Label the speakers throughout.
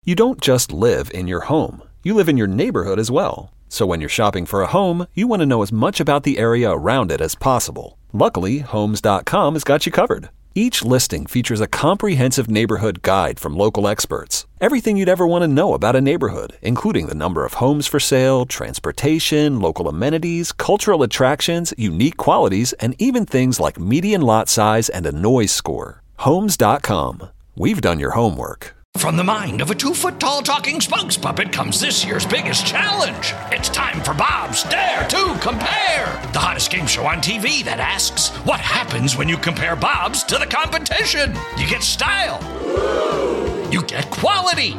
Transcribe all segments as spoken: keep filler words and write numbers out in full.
Speaker 1: You don't just live in your home. You live in your neighborhood as well. So when you're shopping for a home, you want to know as much about the area around it as possible. Luckily, Homes dot com has got you covered. Each listing features a comprehensive neighborhood guide from local experts. Everything you'd ever want to know about a neighborhood, including the number of homes for sale, transportation, local amenities, cultural attractions, unique qualities, and even things like median lot size and a noise score. Homes dot com. We've done your homework.
Speaker 2: From the mind of a two-foot-tall talking Spunks puppet comes this year's biggest challenge. It's time for Bob's Dare to Compare, the hottest game show on T V that asks, what happens when you compare Bob's to the competition? You get style. You get quality.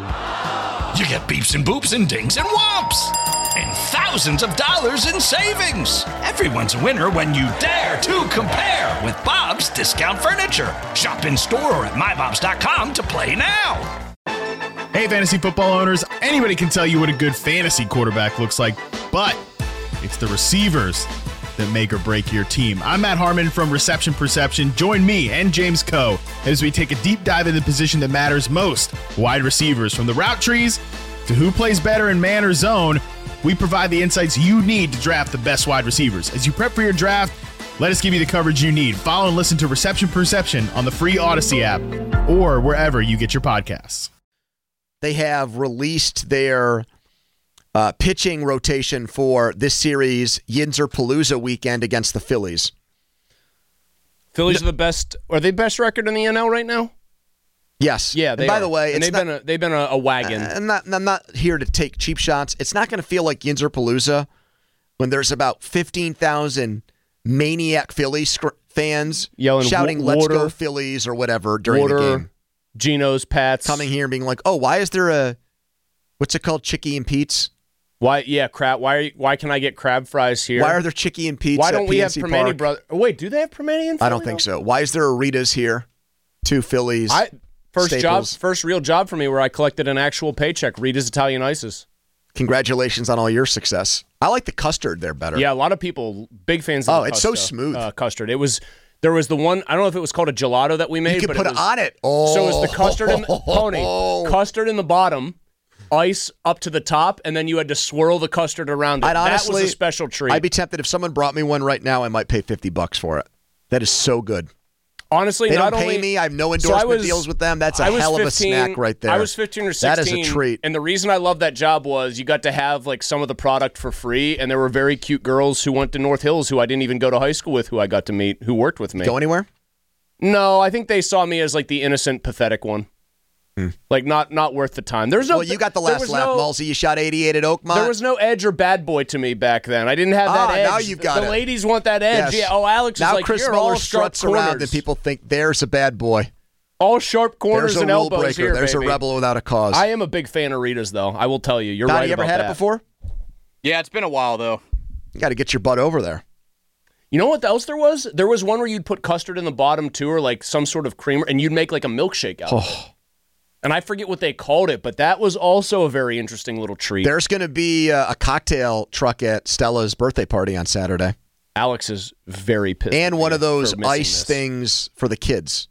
Speaker 2: You get beeps and boops and dings and whomps. And thousands of dollars in savings. Everyone's a winner when you dare to compare with Bob's Discount Furniture. Shop in store or at my bobs dot com to play now.
Speaker 3: Hey, fantasy football owners, anybody can tell you what a good fantasy quarterback looks like, but it's the receivers that make or break your team. I'm Matt Harmon from Reception Perception. Join me and James Coe as we take a deep dive into the position that matters most, wide receivers. From the route trees to who plays better in man or zone, we provide the insights you need to draft the best wide receivers. As you prep for your draft, let us give you the coverage you need. Follow and listen to Reception Perception on the free Odyssey app or wherever you get your podcasts.
Speaker 4: They have released their uh, pitching rotation for this series, Yinzer-Palooza weekend against the Phillies.
Speaker 5: Phillies no. are the best. Are they best record in the N L right now?
Speaker 4: Yes.
Speaker 5: Yeah. They
Speaker 4: and by
Speaker 5: are.
Speaker 4: the way,
Speaker 5: and
Speaker 4: it's
Speaker 5: they've
Speaker 4: not,
Speaker 5: been a, they've been a, a wagon.
Speaker 4: I'm not. I'm not here to take cheap shots. It's not going to feel like Yinzer-Palooza when there's about fifteen thousand maniac Phillies sc- fans
Speaker 5: yelling,
Speaker 4: shouting
Speaker 5: water,
Speaker 4: "Let's go Phillies" or whatever during
Speaker 5: water,
Speaker 4: the game.
Speaker 5: Geno's, Pats.
Speaker 4: Coming here and being like, oh, why is there a, what's it called, Chicky and Pete's?
Speaker 5: Why, yeah, crab. Why are you, Why can I get crab fries here?
Speaker 4: Primanti are there Chicky and Pete's
Speaker 5: Why don't
Speaker 4: at
Speaker 5: we
Speaker 4: P N
Speaker 5: have
Speaker 4: C
Speaker 5: Primanti
Speaker 4: Park?
Speaker 5: Brothers? Oh, wait, do they have Primanti in Philly?
Speaker 4: I don't think so. Why is there a Rita's here? Two Phillies.
Speaker 5: I, first
Speaker 4: staples.
Speaker 5: job, first real job for me where I collected an actual paycheck. Rita's Italian Ices.
Speaker 4: Congratulations on all your success. I like the custard there better.
Speaker 5: Yeah, a lot of people, big fans of
Speaker 4: oh,
Speaker 5: the
Speaker 4: it's
Speaker 5: custard,
Speaker 4: so smooth.
Speaker 5: Uh, custard. It was... There was the one, I don't know if it was called a gelato that we made.
Speaker 4: You could
Speaker 5: but
Speaker 4: put
Speaker 5: it, was,
Speaker 4: it on it. Oh.
Speaker 5: So it was the custard in the, Pony, custard in the bottom, ice up to the top, and then you had to swirl the custard around it.
Speaker 4: I'd honestly,
Speaker 5: that was a special treat.
Speaker 4: I'd be tempted if someone brought me one right now, I might pay fifty bucks for it. That is so good.
Speaker 5: Honestly,
Speaker 4: they
Speaker 5: not
Speaker 4: don't pay
Speaker 5: only,
Speaker 4: me. I have no endorsement
Speaker 5: so was,
Speaker 4: deals with them. That's a hell of
Speaker 5: fifteen,
Speaker 4: a snack right there.
Speaker 5: I was fifteen or sixteen.
Speaker 4: That is a treat.
Speaker 5: And the reason I loved that job was you got to have like some of the product for free, and there were very cute girls who went to North Hills who I didn't even go to high school with who I got to meet who worked with me.
Speaker 4: Go anywhere?
Speaker 5: No, I think they saw me as like the innocent, pathetic one.
Speaker 4: Mm.
Speaker 5: Like not not worth the time. There's no.
Speaker 4: Well, you got the last laugh,
Speaker 5: no,
Speaker 4: Mulsey. You shot eighty-eight at Oakmont.
Speaker 5: There was no edge or bad boy to me back then. I didn't have that
Speaker 4: ah,
Speaker 5: edge.
Speaker 4: Now you've got
Speaker 5: the
Speaker 4: it.
Speaker 5: ladies want that edge.
Speaker 4: Yes.
Speaker 5: Yeah. Oh, Alex
Speaker 4: now
Speaker 5: is like,
Speaker 4: Chris
Speaker 5: you're
Speaker 4: Miller
Speaker 5: all sharp
Speaker 4: struts
Speaker 5: corners.
Speaker 4: around and people think there's a bad boy.
Speaker 5: All sharp corners
Speaker 4: There's a
Speaker 5: and
Speaker 4: rule
Speaker 5: elbows
Speaker 4: breaker.
Speaker 5: here,
Speaker 4: There's
Speaker 5: baby.
Speaker 4: a rebel without a cause.
Speaker 5: I am a big fan of Rita's, though. I will tell you. You're
Speaker 4: Don,
Speaker 5: right
Speaker 4: you ever
Speaker 5: about
Speaker 4: had
Speaker 5: that.
Speaker 4: it before?
Speaker 6: Yeah, it's been a while, though.
Speaker 4: You got to get your butt over there.
Speaker 5: You know what else there was? There was one where you'd put custard in the bottom, too, or like some sort of creamer, and you'd make like a milkshake out of
Speaker 4: oh.
Speaker 5: it. And I forget what they called it, but that was also a very interesting little treat.
Speaker 4: There's going to be a, a cocktail truck at Stella's birthday party on Saturday.
Speaker 5: Alex is very pissed.
Speaker 4: And one of those ice
Speaker 5: this.
Speaker 4: things for the kids.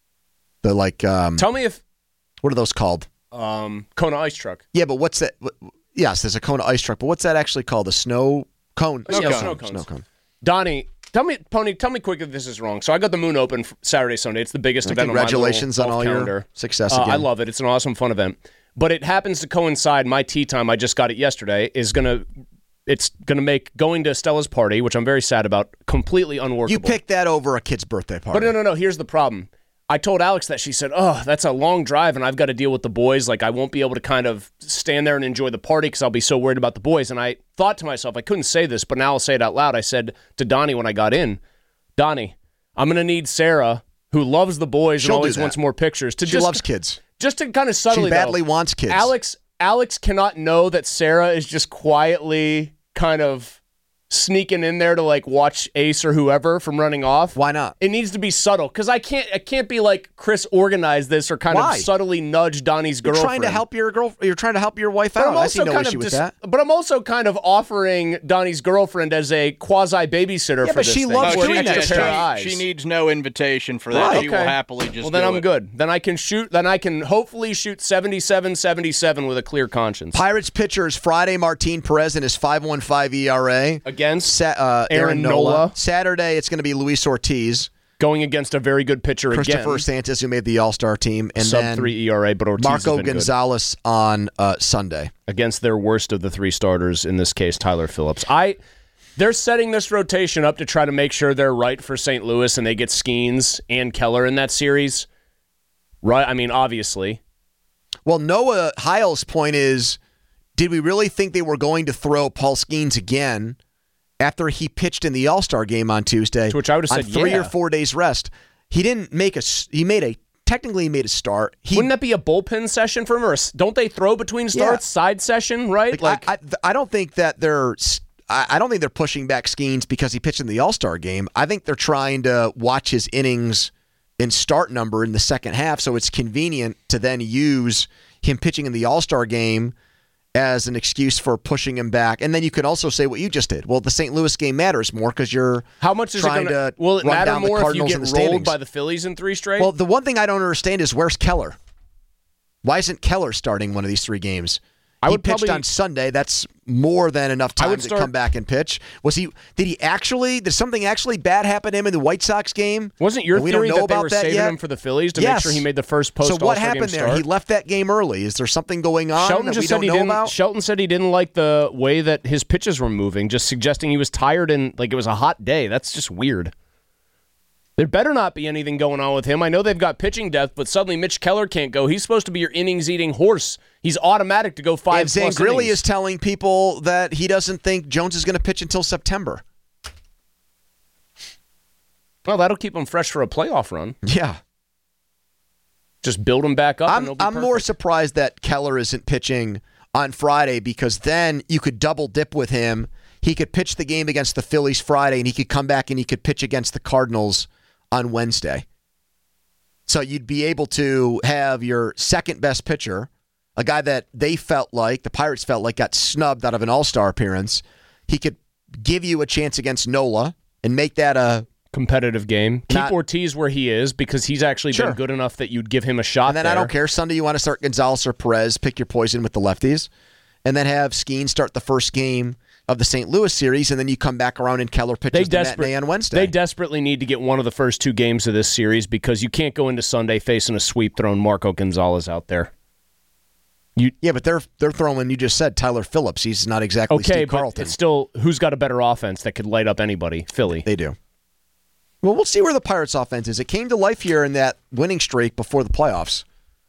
Speaker 4: The like. Um,
Speaker 5: Tell me if.
Speaker 4: What are those called?
Speaker 5: Um, Kona ice truck.
Speaker 4: Yeah, but what's that? Yes, there's a Kona ice truck, but what's that actually called? A snow cone?
Speaker 5: Snow,
Speaker 4: snow,
Speaker 5: cone.
Speaker 4: snow,
Speaker 5: Cones.
Speaker 4: snow cone.
Speaker 5: Donnie, tell me, Pony, tell me quick if this is wrong. So I got the Moon Open Saturday, Sunday. It's the biggest
Speaker 4: well,
Speaker 5: event on my
Speaker 4: Congratulations on all
Speaker 5: calendar.
Speaker 4: your success
Speaker 5: uh,
Speaker 4: again.
Speaker 5: I love it. It's an awesome, fun event. But it happens to coincide, my tea time, I just got it yesterday, is going to, it's going to make going to Stella's party, which I'm very sad about, completely unworkable.
Speaker 4: You picked that over a kid's birthday party.
Speaker 5: But no, no, no. Here's the problem. I told Alex that. She said, oh, that's a long drive, and I've got to deal with the boys. Like, I won't be able to kind of stand there and enjoy the party because I'll be so worried about the boys. And I thought to myself, I couldn't say this, but now I'll say it out loud. I said to Donnie when I got in, Donnie, I'm going to need Sarah, who loves the boys
Speaker 4: She'll
Speaker 5: and always
Speaker 4: do that.
Speaker 5: wants more pictures. To
Speaker 4: she
Speaker 5: just,
Speaker 4: loves kids.
Speaker 5: Just to kind of subtly,
Speaker 4: She badly
Speaker 5: though,
Speaker 4: wants kids.
Speaker 5: Alex, Alex cannot know that Sarah is just quietly kind of sneaking in there to like watch Ace or whoever from running off.
Speaker 4: Why not?
Speaker 5: It needs to be subtle because I can't. I can't be like Chris organized this or kind
Speaker 4: Why?
Speaker 5: of subtly nudge Donnie's
Speaker 4: You're
Speaker 5: girlfriend.
Speaker 4: trying to help your girl. You're trying to help your wife
Speaker 5: But
Speaker 4: out.
Speaker 5: I'm
Speaker 4: I see
Speaker 5: also
Speaker 4: no
Speaker 5: kind
Speaker 4: issue
Speaker 5: of
Speaker 4: with
Speaker 5: dis-
Speaker 4: that.
Speaker 5: But I'm also kind of offering Donnie's girlfriend as a quasi babysitter
Speaker 4: Yeah,
Speaker 5: for
Speaker 4: but
Speaker 5: this
Speaker 4: she
Speaker 5: thing.
Speaker 4: loves
Speaker 5: for
Speaker 4: doing
Speaker 5: an
Speaker 4: that
Speaker 5: extra
Speaker 4: shit.
Speaker 5: pair of eyes.
Speaker 6: She needs no invitation for that.
Speaker 4: Right.
Speaker 6: She will
Speaker 5: Okay.
Speaker 6: happily just
Speaker 5: Well, then
Speaker 6: do
Speaker 5: I'm
Speaker 6: it.
Speaker 5: good. Then I can shoot. Then I can hopefully shoot seventy-seven seventy-seven with a clear conscience.
Speaker 4: Pirates pitchers Friday, Martin Perez and his five point one five E R A.
Speaker 5: Against
Speaker 4: Sa- uh,
Speaker 5: Aaron
Speaker 4: Aaron Nola.
Speaker 5: Nola.
Speaker 4: Saturday, it's going to be Luis Ortiz,
Speaker 5: going against a very good pitcher
Speaker 4: Christopher
Speaker 5: again.
Speaker 4: Sanchez, who made the All-Star team, and
Speaker 5: Sub
Speaker 4: then
Speaker 5: three E R A, but Ortiz has
Speaker 4: Marco
Speaker 5: been good.
Speaker 4: Gonzalez on uh, Sunday.
Speaker 5: Against their worst of the three starters, in this case, Tyler Phillips. I, they're setting this rotation up to try to make sure they're right for Saint Louis, and they get Skeens and Keller in that series. Right? I mean, obviously.
Speaker 4: Well, Noah Heil's point is, did we really think they were going to throw Paul Skeens again after he pitched in the All-Star game on Tuesday?
Speaker 5: To which I would have
Speaker 4: on
Speaker 5: said,
Speaker 4: three
Speaker 5: yeah.
Speaker 4: or four days rest. He didn't make a. s- He made a. Technically, he made a start. He,
Speaker 5: Wouldn't that be a bullpen session for him? Or a s- don't they throw between starts?
Speaker 4: Yeah.
Speaker 5: Side session, right?
Speaker 4: Like, I, I, I don't think that they're. I, I don't think they're pushing back Skeens because he pitched in the All-Star game. I think they're trying to watch his innings and start number in the second half, so it's convenient to then use him pitching in the All-Star game as an excuse for pushing him back. And then you can also say what you just did. Well, the Saint Louis game matters more because you're
Speaker 5: How much is it
Speaker 4: trying
Speaker 5: going
Speaker 4: to
Speaker 5: Will it
Speaker 4: run
Speaker 5: matter
Speaker 4: down the
Speaker 5: more if you
Speaker 4: Cardinals
Speaker 5: get
Speaker 4: in the
Speaker 5: rolled
Speaker 4: standings.
Speaker 5: by the Phillies in three straight?
Speaker 4: Well, the one thing I don't understand is where's Keller? Why isn't Keller starting one of these three games?
Speaker 5: I
Speaker 4: he
Speaker 5: would
Speaker 4: pitched
Speaker 5: probably-
Speaker 4: on Sunday. That's more than enough
Speaker 5: I
Speaker 4: time
Speaker 5: would
Speaker 4: to
Speaker 5: start-
Speaker 4: come back and pitch. Was he? Did he actually? Did something actually bad happen to him in the White Sox game?
Speaker 5: Wasn't your
Speaker 4: And we
Speaker 5: theory
Speaker 4: don't know
Speaker 5: that they
Speaker 4: about
Speaker 5: were
Speaker 4: that
Speaker 5: saving
Speaker 4: yet?
Speaker 5: him for the Phillies to
Speaker 4: Yes.
Speaker 5: make sure he made the first post
Speaker 4: So
Speaker 5: All-Star
Speaker 4: what
Speaker 5: game
Speaker 4: happened there?
Speaker 5: start?
Speaker 4: He left that game early. Is there something going on
Speaker 5: Shelton
Speaker 4: that
Speaker 5: just
Speaker 4: we
Speaker 5: said
Speaker 4: don't
Speaker 5: he
Speaker 4: know
Speaker 5: didn't.
Speaker 4: about?
Speaker 5: Shelton said he didn't like the way that his pitches were moving, just suggesting he was tired and like it was a hot day. That's just weird. There better not be anything going on with him. I know they've got pitching depth, but suddenly Mitch Keller can't go. He's supposed to be your innings-eating horse. He's automatic to go five
Speaker 4: And
Speaker 5: plus
Speaker 4: Zangrilli
Speaker 5: innings.
Speaker 4: is telling people that he doesn't think Jones is going to pitch until September.
Speaker 5: Well, that'll keep him fresh for a playoff run.
Speaker 4: Yeah.
Speaker 5: Just build him back up. and
Speaker 4: I'm
Speaker 5: it'll be
Speaker 4: I'm more
Speaker 5: perfect.
Speaker 4: surprised that Keller isn't pitching on Friday because then you could double dip with him. He could pitch the game against the Phillies Friday, and he could come back and he could pitch against the Cardinals on Wednesday. So you'd be able to have your second best pitcher, a guy that they felt like, the Pirates felt like got snubbed out of an All-Star appearance. He could give you a chance against Nola and make that a
Speaker 5: competitive game. Keep
Speaker 4: Not-
Speaker 5: Ortiz where he is because he's actually
Speaker 4: Sure.
Speaker 5: been good enough that you'd give him a shot
Speaker 4: And then
Speaker 5: there.
Speaker 4: I don't care. Sunday you want to start Gonzalez or Perez, pick your poison with the lefties. And then have Skeen start the first game of the Saint Louis series, and then you come back around and Keller
Speaker 5: They,
Speaker 4: pitches the
Speaker 5: desperate,
Speaker 4: matinee on Wednesday.
Speaker 5: they desperately need to get one of the first two games of this series because you can't go into Sunday facing a sweep throwing Marco Gonzalez out there.
Speaker 4: yeah, but they're they're throwing, you just said, Tyler Phillips. He's not exactly
Speaker 5: Okay,
Speaker 4: Steve
Speaker 5: but
Speaker 4: Carlton.
Speaker 5: it's still, who's got a better offense that could light up anybody? Philly.
Speaker 4: They do. Well, we'll see where the Pirates' offense is. It came to life here in that winning streak before the playoffs.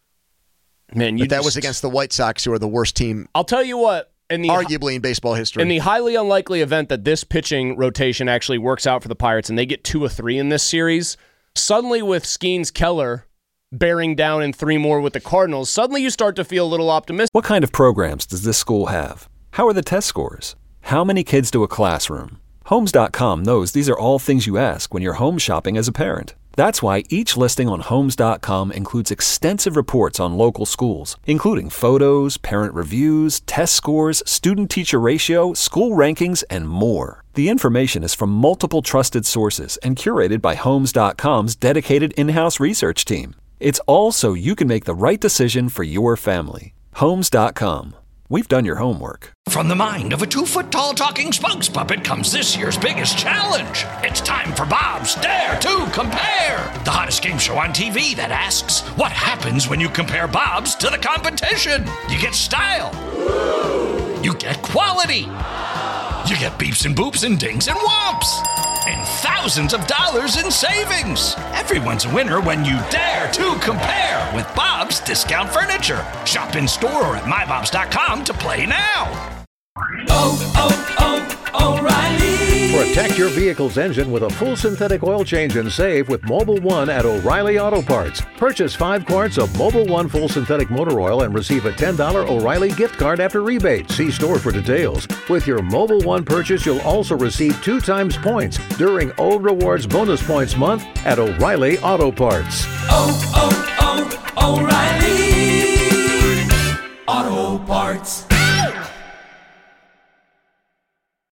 Speaker 5: Man, you
Speaker 4: But that
Speaker 5: just-
Speaker 4: was against the White Sox, who are the worst team,
Speaker 5: I'll tell you what. In the,
Speaker 4: arguably, in baseball history.
Speaker 5: in the highly unlikely event that this pitching rotation actually works out for the Pirates and they get two or three in this series, suddenly with Skeens Keller bearing down in three more with the Cardinals, suddenly you start to feel a little optimistic.
Speaker 1: What kind of programs does this school have? How are the test scores? How many kids do a classroom? Homes dot com knows these are all things you ask when you're home shopping as a parent. That's why each listing on Homes dot com includes extensive reports on local schools, including photos, parent reviews, test scores, student-teacher ratio, school rankings, and more. The information is from multiple trusted sources and curated by Homes dot com's dedicated in-house research team. It's all so you can make the right decision for your family. Homes dot com. We've done your homework.
Speaker 2: From the mind of a two-foot-tall talking spokes puppet comes this year's biggest challenge. It's time for Bob's Dare to Compare, the hottest game show on T V that asks, what happens when you compare Bob's to the competition? You get style. You get quality. You get beeps and boops and dings and whomps. And thousands of dollars in savings. Everyone's a winner when you dare to compare with Bob's Discount Furniture. Shop in store or at my bobs dot com to play now.
Speaker 7: Oh, oh, oh, O'Reilly. Protect your vehicle's engine with a full synthetic oil change and save with Mobil one at O'Reilly Auto Parts. Purchase five quarts of Mobil one full synthetic motor oil and receive a ten dollars O'Reilly gift card after rebate. See store for details. With your Mobil one purchase, you'll also receive two times points during O Rewards Bonus Points Month at O'Reilly Auto Parts.
Speaker 8: Oh, oh, oh, O'Reilly Auto Parts.